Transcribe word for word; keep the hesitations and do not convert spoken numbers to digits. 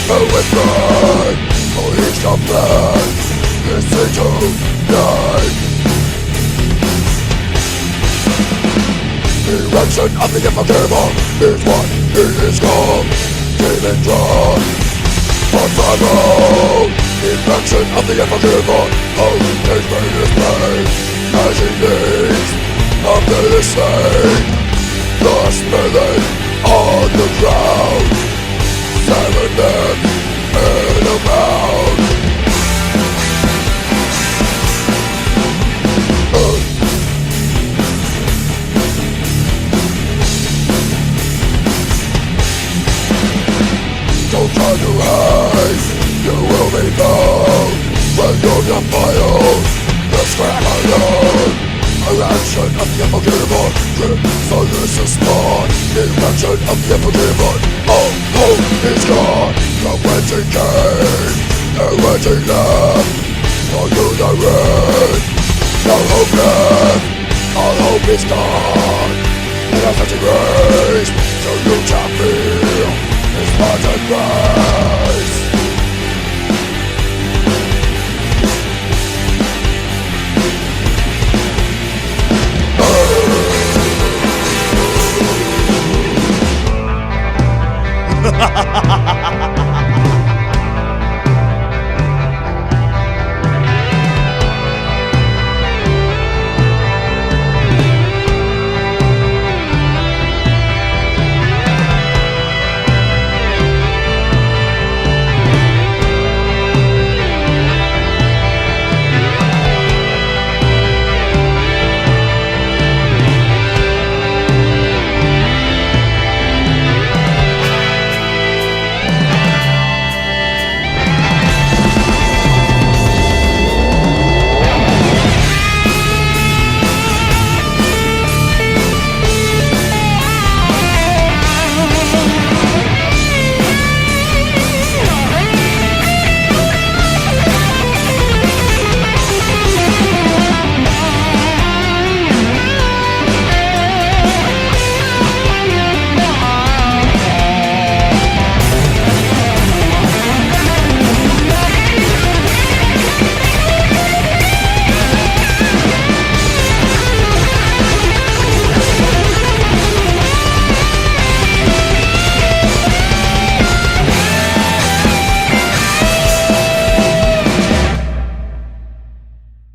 Who is blind? Oh, he's not blind. Listen to night. Erection of the unforgivable is what he is called. Demon drawn for trouble. Erection of the unforgivable. Oh, his brain is pain as he needs of the same. The spilling on the ground, seven them in a round. uh. Don't try to hide, you will be found when you're defiled, the scrap alone. Erection of the unforgivable, drip, so this is spawn. Erection of the unforgivable, all hope is gone. The waiting came, the waiting left, for you the red. No hope left, all hope is gone. And I'm such a grace, so you can feel his heart and rise. Ha ha ha ha!